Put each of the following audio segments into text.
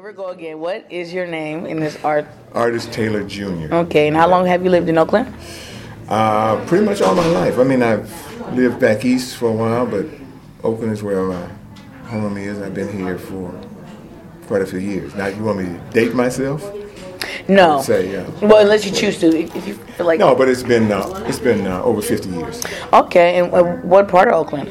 Here we go again. What is your name in this art? Artist Taylor Jr. Okay, and how long have you lived in Oakland? Pretty much all my life. I mean, I've lived back east for a while, but Oakland is where my home is. I've been here for quite a few years. Now, you want me to date myself? No. Say, yeah. Well, unless you choose to. If you feel like. No, but it's been over 50 years. Okay, and what part of Oakland?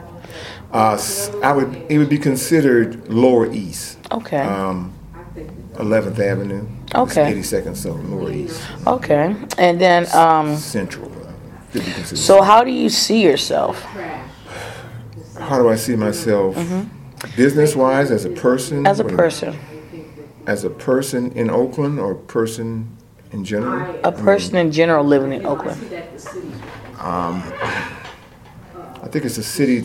It would be considered Lower East. Okay. 11th Avenue. Okay. 82nd, so Lower East. Okay, and then Central. Could be considered. So how do you see yourself? How do I see myself? Business-wise, as a person? As a person. As a person in Oakland or person in general? A person in general living in Oakland. I think it's a city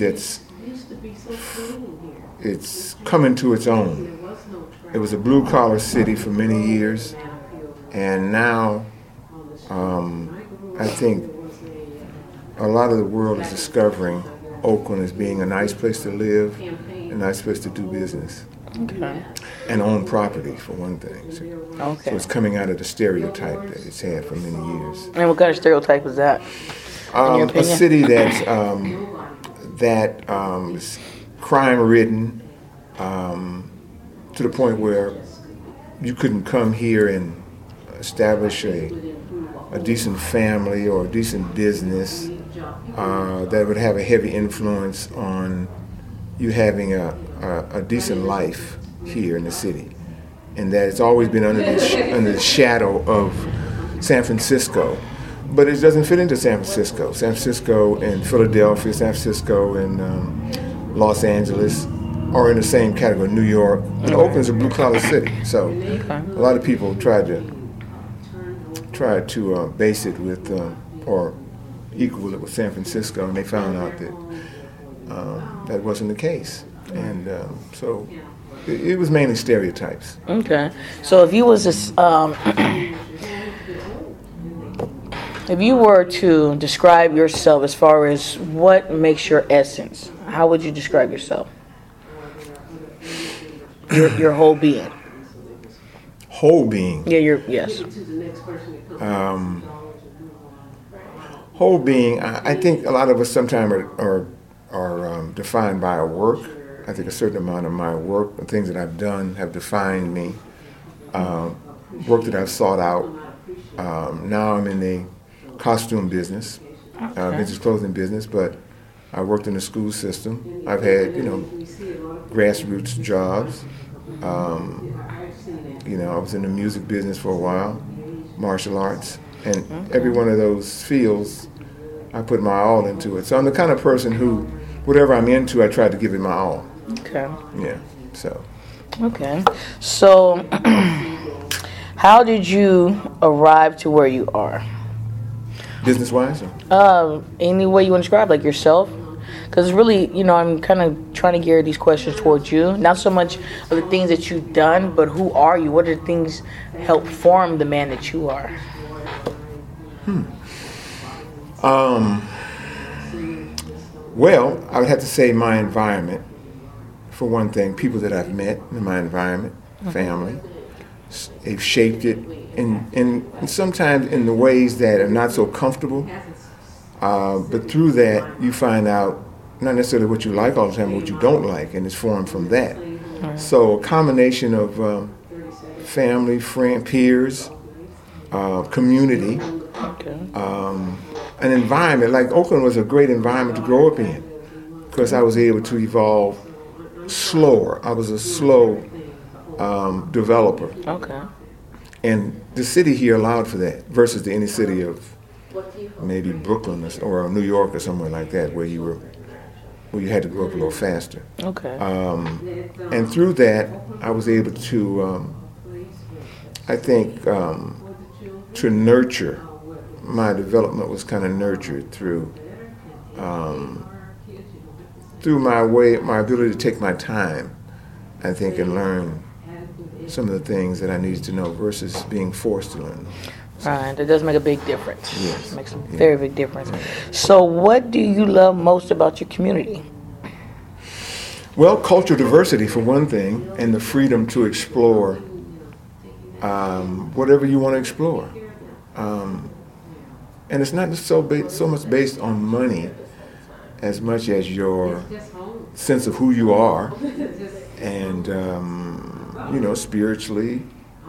it's coming to its own. It was a blue-collar city for many years, and now I think a lot of the world is discovering Oakland as being a nice place to live, a nice place to do business. Okay. And own property, for one thing. Okay. So it's coming out of the stereotype that it's had for many years. And what kind of stereotype is that? In your A opinion? city that's is crime-ridden to the point where you couldn't come here and establish a decent family or a decent business that would have a heavy influence on you having a decent life here in the city, and that it's always been under the shadow of San Francisco. But it doesn't fit into San Francisco. San Francisco and Philadelphia, San Francisco and Los Angeles are in the same category. New York, and Oakland's a blue-collar city, so a lot of people try to base it with or equal it with San Francisco, and they found out that that wasn't the case, and so it was mainly stereotypes. Okay. So if you was this, if you were to describe yourself as far as what makes your essence, how would you describe yourself? Your whole being. Whole being. Yeah. Yes. Whole being. I think a lot of us sometimes are defined by our work. I think a certain amount of my work, the things that I've done, have defined me. Work that I've sought out. Now I'm in the costume business, vintage clothing business, but I worked in the school system. I've had, grassroots jobs. I was in the music business for a while, martial arts, and every one of those fields, I put my all into it. So I'm the kind of person who, whatever I'm into, I try to give it my all. Okay. Yeah, so. Okay. So, how did you arrive to where you are? Business-wise? Any way you want to describe, like yourself? Because really, I'm kind of trying to gear these questions towards you. Not so much of the things that you've done, but who are you? What are the things help form the man that you are? Well, I would have to say my environment, for one thing. People that I've met in my environment, family, they've shaped it, and sometimes in the ways that are not so comfortable. But through that, you find out not necessarily what you like all the time, but what you don't like, and it's formed from that. So a combination of family, friend, peers, community, an environment. Like Oakland was a great environment to grow up in because I was able to evolve slower. I was a slow developer. Okay. And the city here allowed for that versus the inner city of maybe Brooklyn or New York or somewhere like that where you had to grow up a little faster. Okay. And through that, I was able to, I think, to nurture. My development was kind of nurtured through my ability to take my time, I think, and learn some of the things that I needed to know versus being forced to learn. Right, that does make a big difference. Yes. It makes a very big difference. So what do you love most about your community? Well, cultural diversity for one thing, and the freedom to explore whatever you want to explore. And it's not so much based on money as much as your sense of who you are, and spiritually,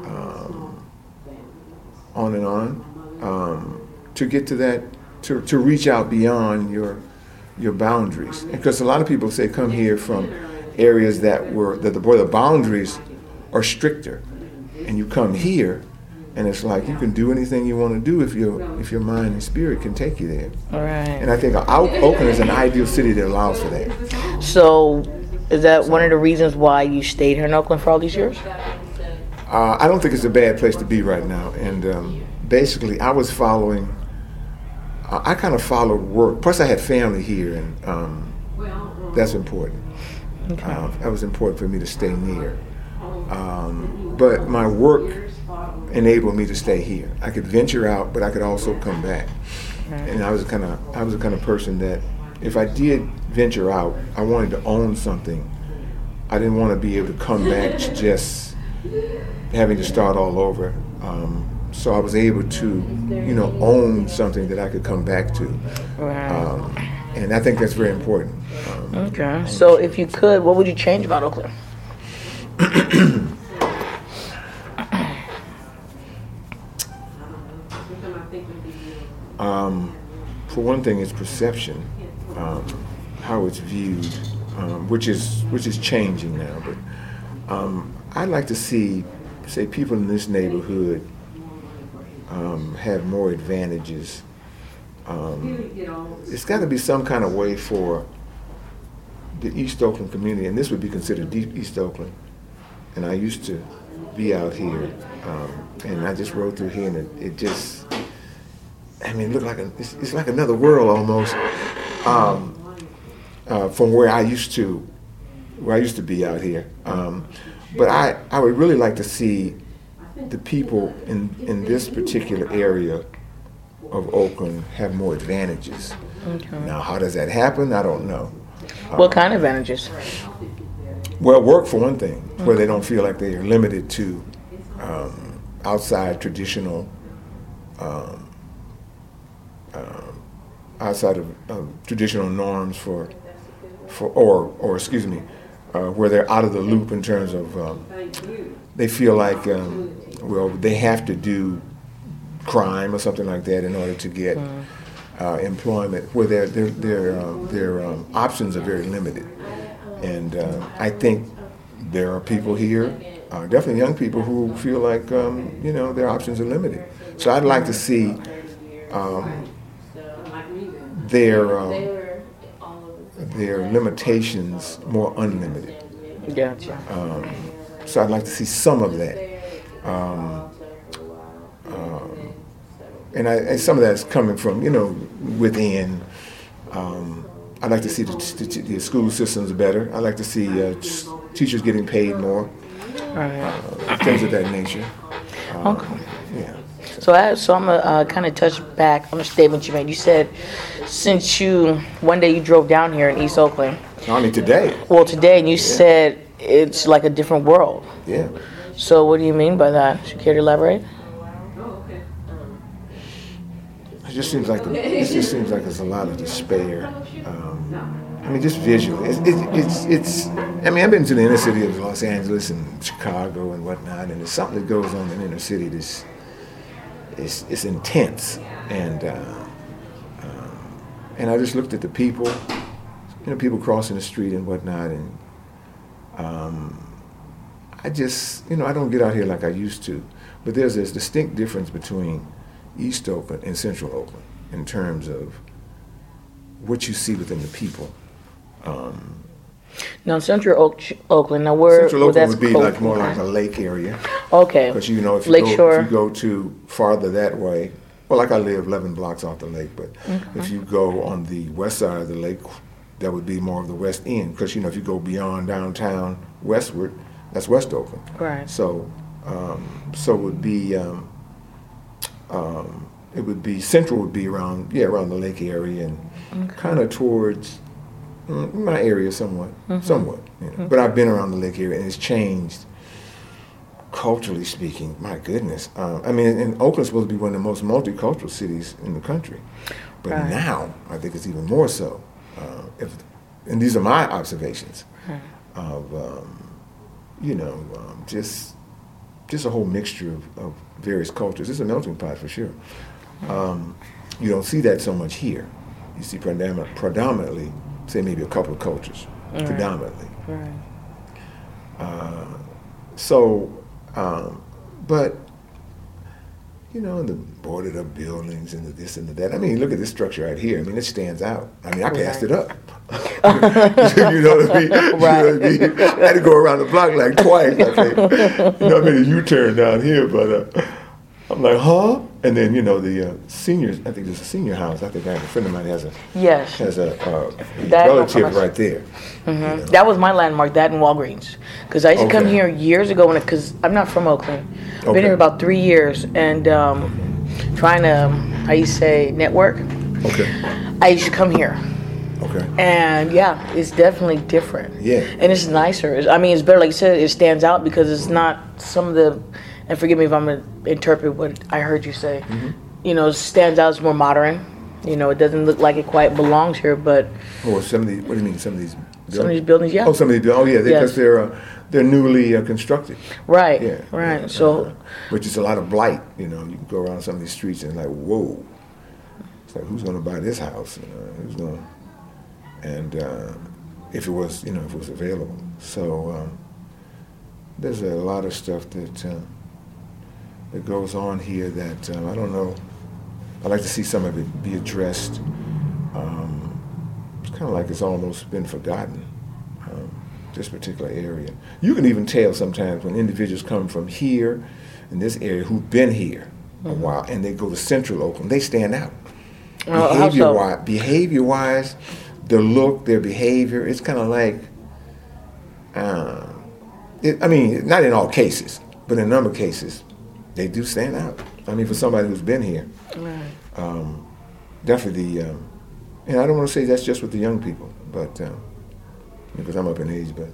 on and on, to get to that, to reach out beyond your boundaries. Because a lot of people say come here from areas where the boundaries are stricter, and you come here, and it's like you can do anything you want to do if your mind and spirit can take you there. All right. And I think Oakland is an ideal city that allows for that. So, is that one of the reasons why you stayed here in Oakland for all these years? I don't think it's a bad place to be right now. And basically, I was following. I kind of followed work. Plus, I had family here, and that's important. Okay. That was important for me to stay near. But my work enabled me to stay here. I could venture out, but I could also come back. Right. And I was the kind of person that if I did venture out, I wanted to own something. I didn't want to be able to come back just having to start all over. So I was able to, own something that I could come back to. Right. And I think that's very important. Okay. So if you could, what would you change about Oakland? For one thing, it's perception, how it's viewed, which is changing now. But I'd like to see, say, people in this neighborhood have more advantages. It's got to be some kind of way for the East Oakland community, and this would be considered deep East Oakland. And I used to be out here, and I just rode through here, and it just. It looked like it's like another world almost, from where I used to be out here. But I would really like to see the people in this particular area of Oakland have more advantages. Okay. Now, how does that happen? I don't know. What kind of advantages? Well, work for one thing, where they don't feel like they are limited to outside traditional. Outside of traditional norms where they're out of the loop in terms of they feel like they have to do crime or something like that in order to get employment, where their options are very limited. And I think there are people here, definitely young people, who feel like their options are limited. So I'd like to see. Their limitations more unlimited. Gotcha. So I'd like to see some of that. And some of that's coming from, within. I'd like to see the school systems better. I'd like to see teachers getting paid more. Things of that nature. Okay. Yeah. So I'm gonna kind of touch back on a statement you made. You said since one day you drove down here in East Oakland. Today. Well, today, and you said it's like a different world. Yeah. So what do you mean by that? Should you care to elaborate? It just seems like there's a lot of despair. Just visually, it's. I've been to the inner city of Los Angeles and Chicago and whatnot, and there's something that goes on in the inner city that's. It's intense, and I just looked at the people, people crossing the street and whatnot, and I just, I don't get out here like I used to, but there's this distinct difference between East Oakland and Central Oakland in terms of what you see within the people. Now, Central Oakland. Now, where Central Oakland would be close, like more like a lake area. Okay. Because if you go too farther that way, well, like I live 11 blocks off the lake, but if you go on the west side of the lake, that would be more of the West End. Because if you go beyond downtown westward, that's West Oakland. Right. So, it would be Central would be around the lake area and kind of towards. My area, somewhat. You know. But I've been around the lake area, and it's changed culturally speaking. My goodness. I mean, and Oakland's supposed to be one of the most multicultural cities in the country, but now I think it's even more so. And these are my observations of, you know, just a whole mixture of various cultures. It's a melting pot for sure. You don't see that so much here. You see predominantly, say maybe a couple of cultures, predominantly. But, you know, the boarded up buildings and the this and the that. I mean, look at this structure right here. I mean, it stands out. I mean, I passed it up. You know what I mean? You know what I mean? I had to go around the block like twice, I think. You know, I made a U-turn down here, but I'm like, huh? And then, you know, the seniors, I think there's a senior house. I think I have a friend of mine has a relative right there. You know? That was my landmark, that and Walgreens. Because I used to come here years ago, because I'm not from Oakland. I've been here about 3 years, and trying to, how you say, network. I used to come here. And yeah, it's definitely different. Yeah. And it's nicer. I mean, it's better, like you said, it stands out because it's not some of the, and forgive me if I'm going to interpret what I heard you say, you know, it stands out as more modern. You know, it doesn't look like it quite belongs here, but. Oh, some of these, what do you mean, some of these buildings? Some of these buildings, yeah. Oh, some of these buildings, because they're newly constructed. Right, yeah, right. Yeah, so. Which is a lot of blight, you know. You can go around some of these streets and like, whoa. It's like, who's going to buy this house? You know, who's going to. And if it was, you know, if it was available. So there's a lot of stuff that goes on here that I don't know. I'd like to see some of it be addressed. It's kind of like it's almost been forgotten, this particular area. You can even tell sometimes when individuals come from here in this area who've been here a while and they go to Central Oakland, they stand out. Behavior-wise, their look, their behavior, it's kind of like, I mean, not in all cases, but in a number of cases, they do stand out. I mean, for somebody who's been here, definitely, and I don't want to say that's just with the young people, but because I'm up in age, but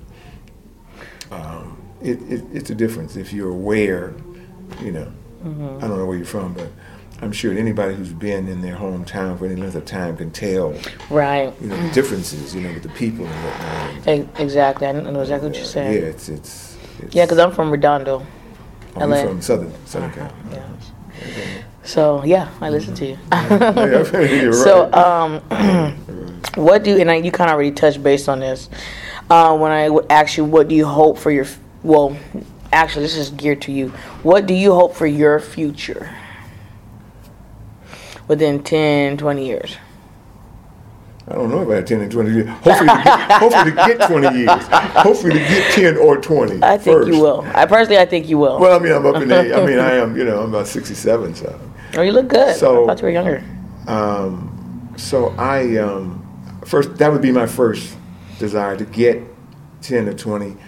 it's a difference if you're aware, you know. I don't know where you're from, but I'm sure anybody who's been in their hometown for any length of time can tell, you know, the differences, you know, with the people and whatnot. Exactly, I know exactly what you're saying. Yeah, it's yeah, because I'm from Redondo, LA. You're from Southern California. Yeah. So yeah, I listen to you. You're so, what do and you kind of already touched base on this. When I would ask you, what do you hope for your? Well, actually, this is geared to you. What do you hope for your future? Within 10, 20 years? I don't know about 10 and 20 years. Hopefully to get 20 years. Hopefully to get 10 or 20 I think you will. I think you will. Well, I mean, I'm up in age. I mean, I am, you know, I'm about 67, so. Oh, you look good. So, I thought you were younger. So first, that would be my first desire, to get 10 or 20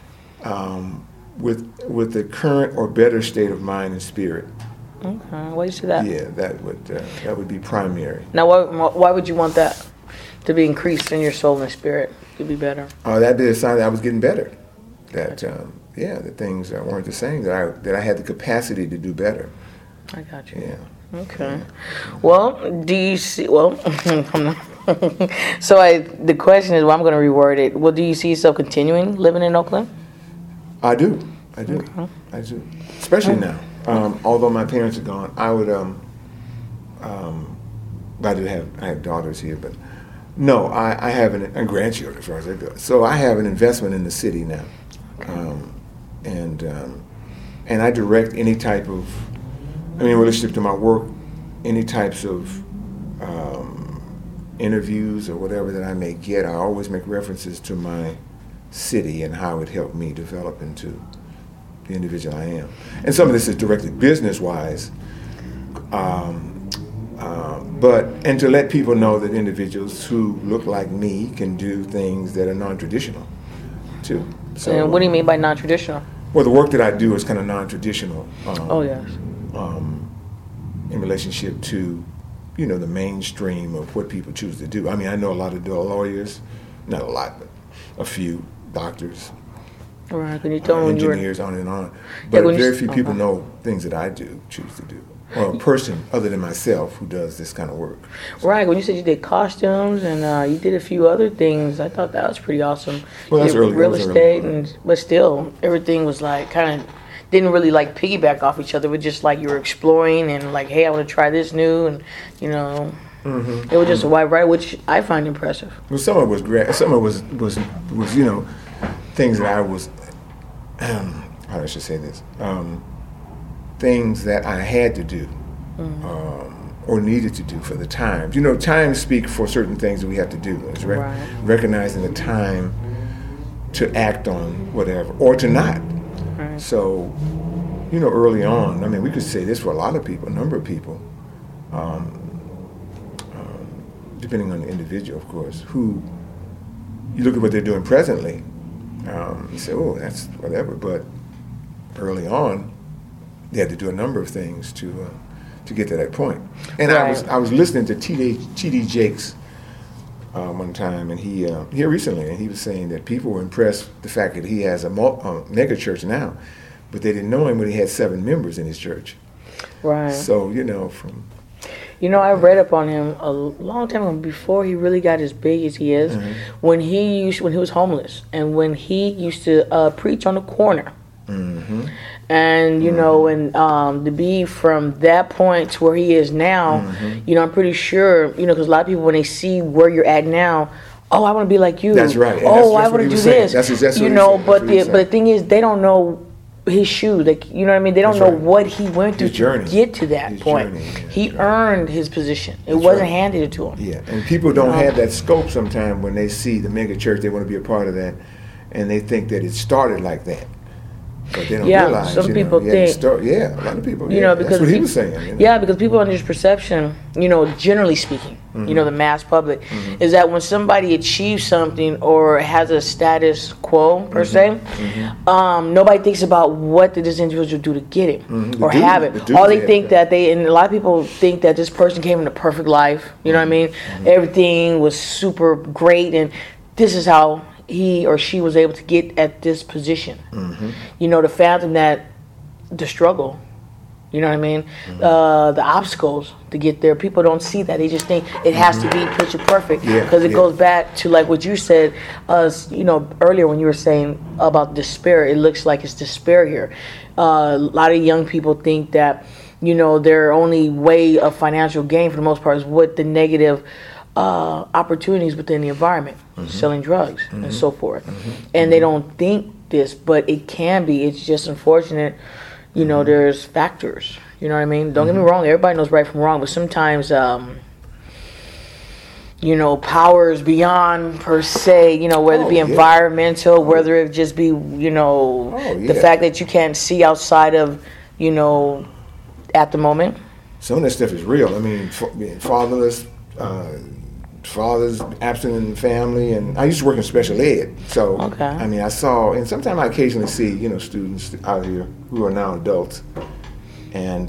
with the current or better state of mind and spirit. Okay, why do you say that? Yeah, that would be primary. Now, why would you want that to be increased in your soul and spirit to be better? That'd be a sign that I was getting better. That that things weren't the same. That I had the capacity to do better. I got you. Yeah. Okay. Well, do you see? Well, I'm not. So the question is, I'm going to reword it. Well, do you see yourself continuing living in Oakland? I do. Okay. I do. Especially now. Although my parents are gone, I would. I have daughters here, but no, I have and grandchildren as far as they go. So I have an investment in the city now, and I direct any type of, in relationship to my work, any types of interviews or whatever that I may get. I always make references to my city and how it helped me develop into the individual I am. And some of this is directed business-wise, and to let people know that individuals who look like me can do things that are non-traditional, too. So, and what do you mean by non-traditional? Well, the work that I do is kind of non-traditional. Yes. In relationship to, the mainstream of what people choose to do. I mean, I know a lot of lawyers not a lot, but a few doctors, Right. Can you tell me when you were? engineers, on and on. But when you very s- few people okay. know things that I choose to do, or a person other than myself who does this kind of work. Right. When you said you did costumes and you did a few other things, I thought that was pretty awesome. Well, that's You did early. real That was estate, early. but still, everything was like kind of didn't really like piggyback off each other. It was just like you were exploring and like, hey, I want to try this new, and you know, it was just a wide variety, which I find impressive. Well, some of it was some of it was things that I was how I should say this, things that I had to do or needed to do for the times. Times speak for certain things that we have to do. It's Right. recognizing the time to act on whatever or to not. Right. So, early on, I mean, we could say this for a lot of people, a number of people, depending on the individual, of course, who you look at what they're doing presently, you say, oh, that's whatever. But early on, they had to do a number of things to get to that point. And Right. I was listening to T.D. Jakes one time, and he here recently, and he was saying that people were impressed with the fact that he has a mega church now, but they didn't know him when he had 7 members in his church. Right. So from I read up on him a long time ago before he really got as big as he is. When he was homeless and when he used to preach on the corner. And and to be from that point to where he is now, I'm pretty sure, because a lot of people when they see where you're at now, oh, I want to be like you. That's right. And Oh, that's I want what to he do was saying. this. That's what he you was know, saying. That's but what he was but the thing is, they don't know his shoes. Like, you know what I mean? They don't That's know right. what he went through His journey. to get to that His point. journey, yeah, He that's right. earned his position. It That's wasn't right. handed to him. Yeah, and people don't have that scope sometimes when they see the mega church. They want to be a part of that, and they think that it started like that. But they don't Yeah, realize. some people you had to think- start, a lot of people. Because that's what he peop- was saying. Yeah, because people under his perception, generally speaking, the mass public, is that when somebody achieves something or has a status quo per se, nobody thinks about what did this individual do to get it or duty- have the it. duty All they they think have. and a lot of people think that this person came in a perfect life. You know what I mean? Everything was super great, and this is how he or she was able to get at this position. To fathom that the struggle, you know what I mean? The obstacles to get there. People don't see that. They just think it has to be picture perfect Yeah, because it yeah. goes back to like what you said, earlier when you were saying about despair. It looks like it's despair here. A lot of young people think that their only way of financial gain for the most part is with the negative opportunities within the environment, selling drugs and so forth. And they don't think this, but it can be. It's just unfortunate, there's factors. You know what I mean? Don't get me wrong, everybody knows right from wrong, but sometimes powers beyond per se, whether it be Oh, yeah. environmental, whether it just be, the yeah. fact that you can't see outside of, at the moment. Some of that stuff is real. I mean, being fatherless, fathers absent in the family, and I used to work in special ed. So, Okay. I mean, I saw, and sometimes I occasionally see, students out here who are now adults, and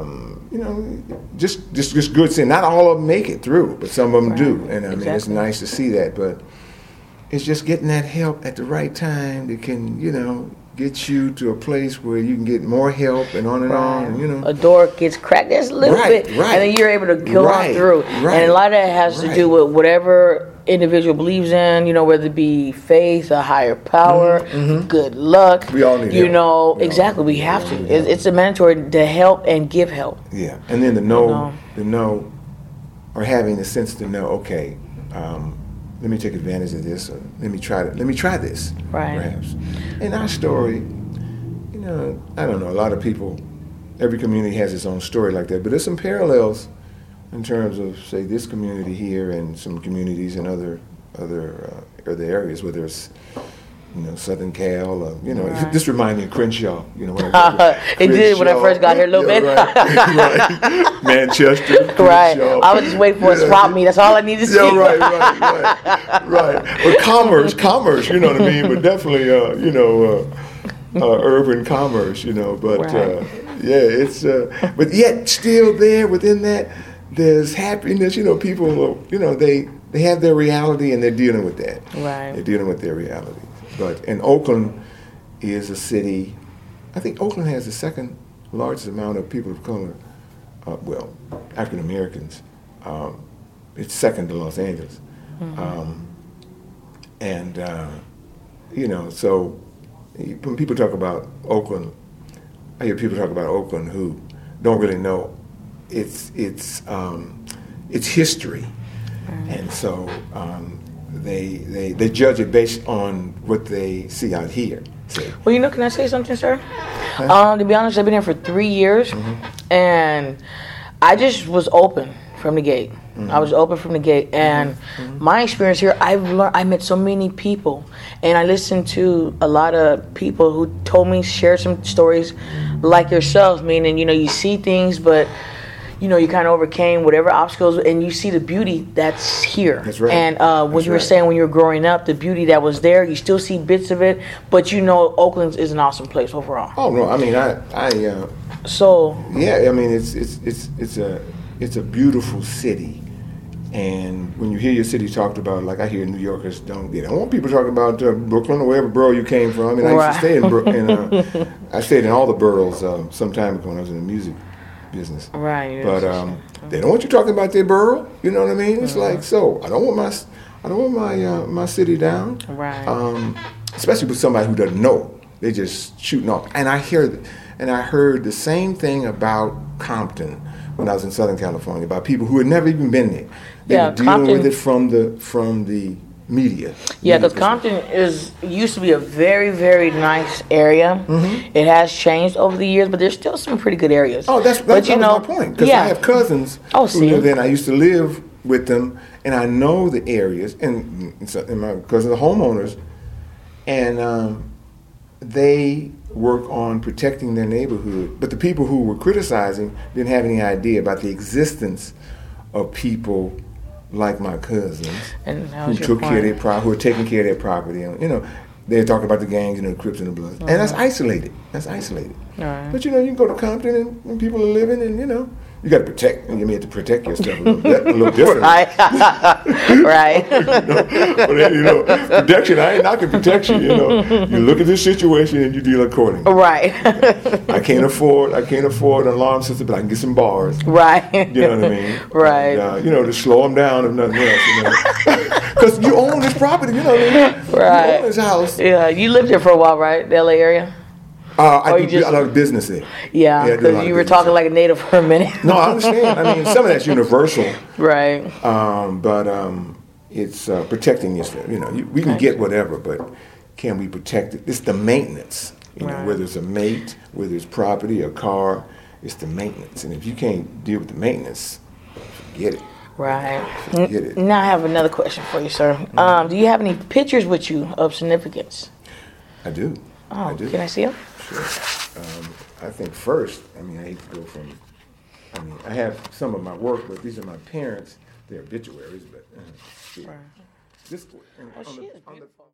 just good seeing. Not all of them make it through, but some of them do, and I mean, it's Exactly. nice to see that. But it's just getting that help at the right time that can, get you to a place where you can get more help and on and on, and A door gets cracked just a little Right, bit, right. and then you're able to go on Right, through. right, And a lot of that has to right. do with whatever individual believes in, whether it be faith, a higher power, good luck. We all need help. Exactly, we have all to. need help. It's a mandatory to help and give help. Yeah, and then the know, or having the sense to know, okay, let me take advantage of this, or let me try this, Right. perhaps. In our story, I don't know, a lot of people, every community has its own story like that, but there's some parallels in terms of, say, this community here and some communities in other areas, whether it's Southern Cal, Right. this reminds me of Crenshaw, when I It did when I first got here a little bit. Right. Manchester, Right. Crenshaw. I was just waiting for a swap meet. That's all I need to see. Yeah, right. But commerce, you know what I mean? But definitely, urban commerce, But Right. it's, but yet still there within that, there's happiness. People, they they have their reality and they're dealing with that. Right. They're dealing with their reality. And Oakland is a city. I think Oakland has the second largest amount of people of color. African Americans. It's second to Los Angeles. So when people talk about Oakland, I hear people talk about Oakland who don't really know its history, and so they judge it based on what they see out here. See? Well, can I say something, sir? To be honest, I've been here for 3 years, and I just was open from the gate. I was open from the gate, and my experience here, I met so many people, and I listened to a lot of people who told me, share some stories like yourself, meaning, you see things, but, you kind of overcame whatever obstacles, and you see the beauty that's here. That's right. And what you were saying when you were growing up, the beauty that was there, you still see bits of it, but Oakland is an awesome place overall. Oh, no, I mean, it's a beautiful city. And when you hear your city talked about, like I hear New Yorkers don't want people talking about Brooklyn or wherever borough you came from. I mean, I used to stay in Brooklyn. I stayed in all the boroughs some time ago when I was in the music business. Right. But they don't want you talking about their borough. You know what I mean? It's like, so I don't want my city down. Right. Especially with somebody who doesn't know. They just shooting off. And I heard the same thing about Compton when I was in Southern California, about people who had never even been there. They were dealing with it from the media. Yeah, because Compton used to be a very, very nice area. It has changed over the years, but there's still some pretty good areas. Oh, that was my point. Because I have cousins who live there, and I used to live with them, and I know the areas, and my cousins are homeowners, and they work on protecting their neighborhood. But the people who were criticizing didn't have any idea about the existence of people like my cousins who took care of their who were taking care of their property. And, they're talking about the gangs, the Crips and the Bloods. And that's isolated. Right. But, you can go to Compton and people are living and, you got to protect, and you may have to protect your stuff a little different. Right. Right. Protection, I ain't knocking protection, You look at this situation and you deal accordingly. Right. I can't afford an alarm system, but I can get some bars. Right. You know what I mean? Right. And, to slow them down if nothing else, Because you own this property, you know what I mean? Right. You own this house. Yeah, you lived here for a while, right? The LA area? I do a lot of business there. Yeah, because you were talking like a native for a minute. No, I understand. I mean, some of that's universal. Right. But it's protecting yourself. We can get whatever, but can we protect it? It's the maintenance. Whether it's a mate, whether it's property, a car, it's the maintenance. And if you can't deal with the maintenance, forget it. Right. Forget it. Now I have another question for you, sir. Do you have any pictures with you of significance? I do. Oh, I do. Can I see them? Sure. I think first, I hate to go from, I have some of my work, but these are my parents. They're obituaries, but Right. this Oh, she is beautiful.